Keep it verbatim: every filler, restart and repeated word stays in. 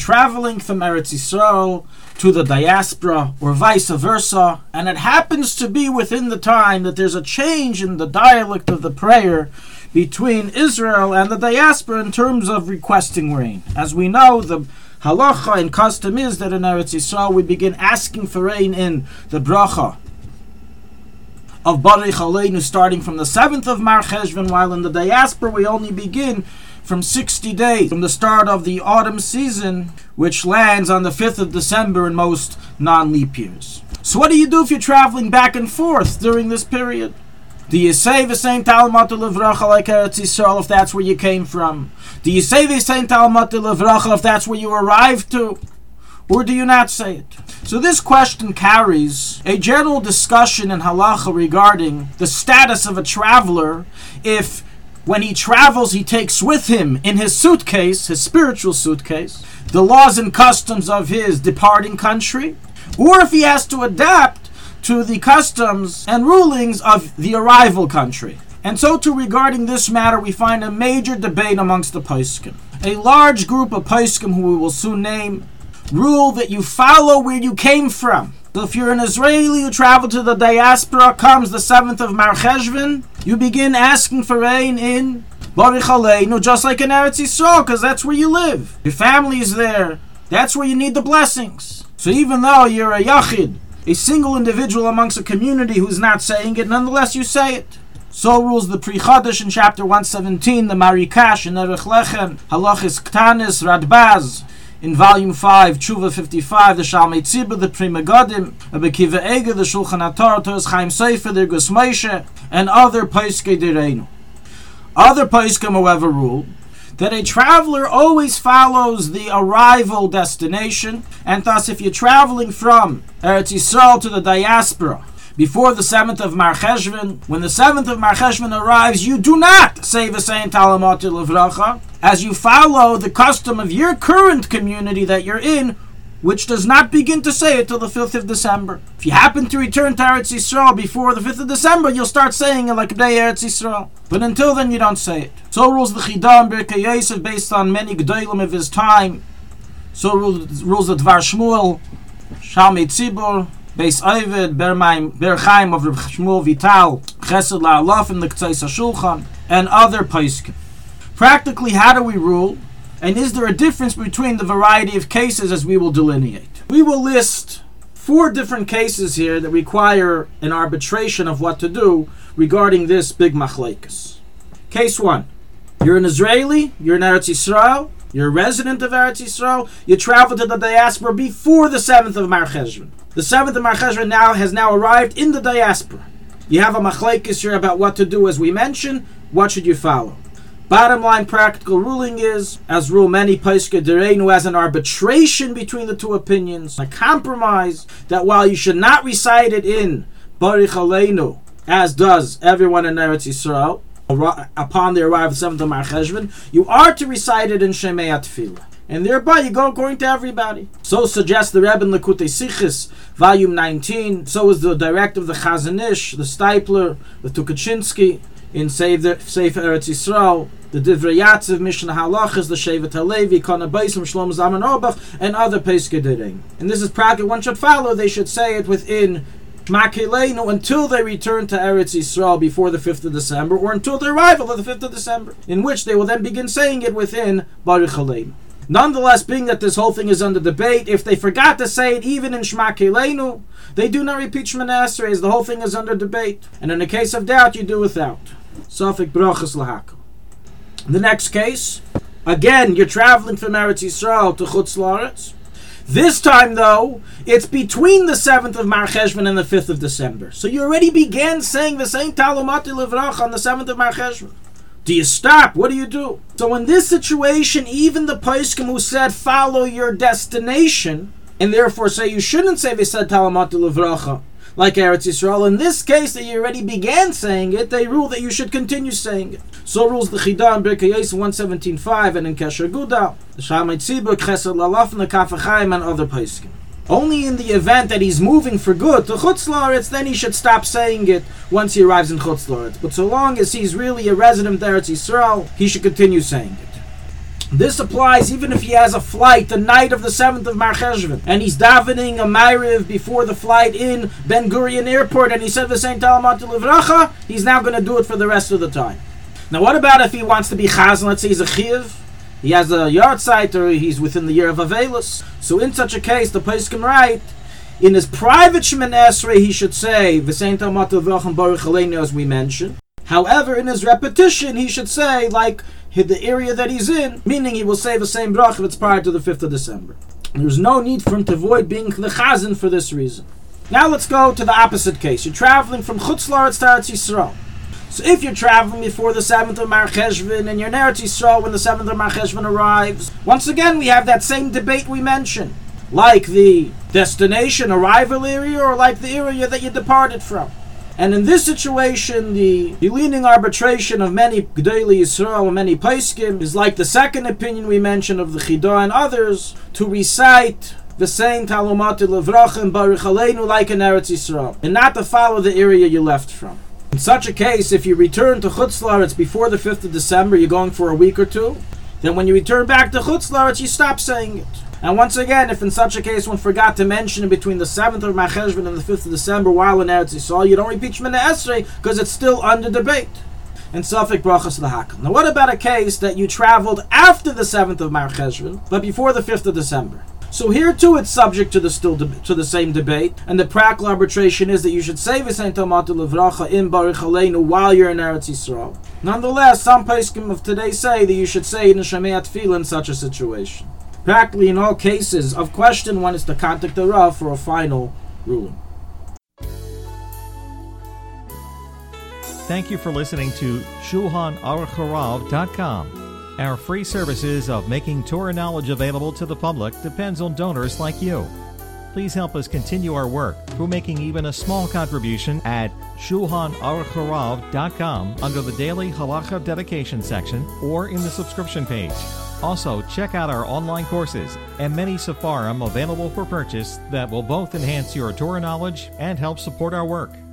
traveling from Eretz Yisrael to the diaspora, or vice versa, and it happens to be within the time that there's a change in the dialect of the prayer between Israel and the diaspora in terms of requesting rain. As we know, the halacha and custom is that in Eretz Yisrael we begin asking for rain in the bracha of Baruch Aleinu starting from the seventh of Mar Cheshvan, while in the diaspora we only begin from sixty days from the start of the autumn season, which lands on the fifth of December in most non-leap years. So what do you do if you're traveling back and forth during this period? Do you say V'sein Talmatu Levracha like Eretz Yisrael if that's where you came from? Do you say V'sein Talmatu Levracha if that's where you arrived to? Or do you not say it? So this question carries a general discussion in halacha regarding the status of a traveler if when he travels he takes with him in his suitcase, his spiritual suitcase, the laws and customs of his departing country, or if he has to adapt to the customs and rulings of the arrival country. And so too regarding this matter we find a major debate amongst the poskim. A large group of poskim, who we will soon name, rule that you follow where you came from. So if you're an Israeli who traveled to the diaspora, comes the seventh of Mar Cheshvan, you begin asking for rain in Baruch Aleinu, just like in Eretz Yisrael, because that's where you live. Your family is there. That's where you need the blessings. So even though you're a yachid, a single individual amongst a community who's not saying it, nonetheless you say it. So rules the Pri Chadash in chapter one seventeen, the Marikash in Erech Lechem, Halachis Ktanis, Radbaz, in volume five, Tshuva fifty-five, the Shalmei Tzibur, the Pri Megadim, Rabbi Kiva Eger, the Shulchan Atar, Toras Chaim Sefer, the Gus Moshe, and other Poskei Direinu. Other Poskim, however, rule that a traveler always follows the arrival destination, and thus if you're traveling from Eretz Yisrael to the diaspora before the seventh of Mar Cheshvan, when the seventh of Mar Cheshvan arrives, you do not say V'sein Talmatu Levracha, as you follow the custom of your current community that you're in, which does not begin to say it till the fifth of December. If you happen to return to Eretz Yisrael before the fifth of December, you'll start saying it like Bnei Eretz Yisrael. But until then, you don't say it. So rules the Chidah and Birkei Yosef based on many G'dolim of his time. So rules, rules the Dvar Shmuel, Shalmei Tzibur, Beis Ovid, Ber Chaim of Reb Shmuel Vital, Chesed La'alaf in the K'tzais HaShulchan, and other poskim. Practically, how do we rule? And is there a difference between the variety of cases as we will delineate? We will list four different cases here that require an arbitration of what to do regarding this big machlekes. Case one. You're an Israeli, you're in Eretz Yisrael, you're a resident of Eretz Yisrael, you travel to the diaspora before the seventh of Mar Cheshvan. The seventh of Mar Cheshvan now has now arrived in the diaspora. You have a machlekes here about what to do, as we mentioned. What should you follow? Bottom line practical ruling is, as rule many Poskei Direinu, as an arbitration between the two opinions, a compromise, that while you should not recite it in Baruch Aleinu, as does everyone in Eretz Yisrael, upon the arrival of the seventh of Mar Cheshvan, you are to recite it in Shemei HaTfilah. And thereby you go according to everybody. So suggests the Rebbe in Likutei Sichos, volume nineteen. So is the directive of the Chazon Ish, the Stipler, the Tukachinsky, in Sefer Eretz Yisrael, the Divrei Yatziv, Mishnah Halachas, the Shevet HaLevi, Kana Beisim, Shlomo Zalman Auerbach, and other Poskei Direinu. And this is practical. One should follow. They should say it within Makeleinu until they return to Eretz Yisrael before the fifth of December, or until the arrival of the fifth of December, in which they will then begin saying it within Baruch Aleinu. Nonetheless, being that this whole thing is under debate, if they forgot to say it even in Shema Keleinu, they do not repeat Shemona Esrei, as the whole thing is under debate. And in the case of doubt, you do without. Safek brachas lahakol. The next case, again, you're traveling from Eretz Yisrael to Chutz La'aretz. This time, though, it's between the seventh of Mar Cheshvan and the fifth of December. So you already began saying the same Talmatu Levracha on the seventh of Mar Cheshvan. Do you stop? What do you do? So in this situation, even the poskim who said follow your destination, and therefore say you shouldn't say V'sad Talmatu Levracha, like Eretz Yisrael, in this case that you already began saying it, they rule that you should continue saying it. So rules the Chidah in Birkei Yosef one seventeen five and in Kesher Gudal, the Shalmei Tzibur, Chesed La'alaf, and the Kaf HaChaim, and other poskim. Only in the event that he's moving for good to Chutz La'aretz, then he should stop saying it once he arrives in Chutz La'aretz. But so long as he's really a resident of Eretz Yisrael, he should continue saying it. This applies even if he has a flight the night of the seventh of Mar Cheshvan, and he's davening a Ma'ariv before the flight in Ben Gurion Airport, and he said V'sein Talamatu Livracha, he's now going to do it for the rest of the time. Now what about if he wants to be Chazan? Let's say he's a Chiv, he has a yard site, or he's within the year of Avelis. So in such a case, the Poskim write, in his private Shemoneh Esrei, he should say V'sein Talamatu Livracha Baruch Aleinu, as we mentioned. However, in his repetition, he should say, like, the area that he's in, meaning he will say the same bracha if it's prior to the fifth of December. There's no need for him to avoid being the chazan for this reason. Now let's go to the opposite case. You're traveling from Chutz La'aretz to Eretz Yisrael. So if you're traveling before the seventh of Mar Cheshvan and you're in Eretz Yisrael when the seventh of Mar Cheshvan arrives, once again we have that same debate we mentioned, like the destination arrival area or like the area that you departed from. And in this situation, the, the leaning arbitration of many G'dei Yisrael and many Poskim is like the second opinion we mentioned of the Chidah and others, to recite the same Talumatu Levracha and Baruch Aleinu like in Eretz Yisrael, and not to follow the area you left from. In such a case, if you return to Chutz La'aretz before the fifth of December, you're going for a week or two, then when you return back to Chutz La'aretz, you stop saying it. And once again, if in such a case one forgot to mention between the seventh of Mar Cheshvan and the fifth of December while in Eretz Yisrael, you don't repeat Shemoneh Esrei because it's still under debate. And Safek Brachas L'Hakal. Now what about a case that you traveled after the seventh of Mar Cheshvan, but before the fifth of December? So here too it's subject to the still de- to the same debate, and the practical arbitration is that you should say V'sein Talamatu Livracha in Baruch Aleinu while you're in Eretz Yisrael. Nonetheless, some poskim of today say that you should say Neshama Tefillah in such a situation. Practically in all cases of question, one is to contact the Rav for a final ruling. Thank you for listening to Shulchan Aruch Harav dot com. Our free services of making Torah knowledge available to the public depends on donors like you. Please help us continue our work through making even a small contribution at Shulchan Aruch Harav dot com under the Daily Halacha Dedication section or in the subscription page. Also, check out our online courses and many Sefarim available for purchase that will both enhance your Torah knowledge and help support our work.